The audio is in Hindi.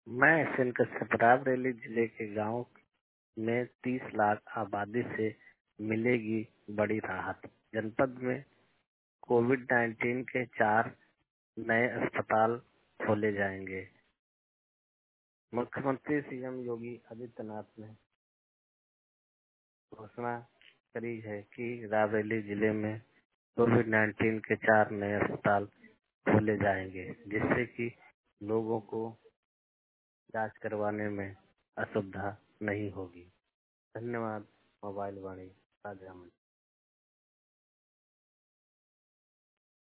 मैं एसएन कश्यप रायबरेली जिले के गांव में 30 लाख आबादी से मिलेगी बड़ी राहत। जनपद में कोविड-19 के 4 नए अस्पताल खोले जाएंगे। मुख्यमंत्री सीएम योगी आदित्यनाथ ने घोषणा करी है कि रायबरेली जिले में कोविड-19 के 4 नए अस्पताल खोले जाएंगे, जिससे कि लोगों को जांच करवाने में असुविधा नहीं होगी। धन्यवाद। मोबाइल वाणी राजा।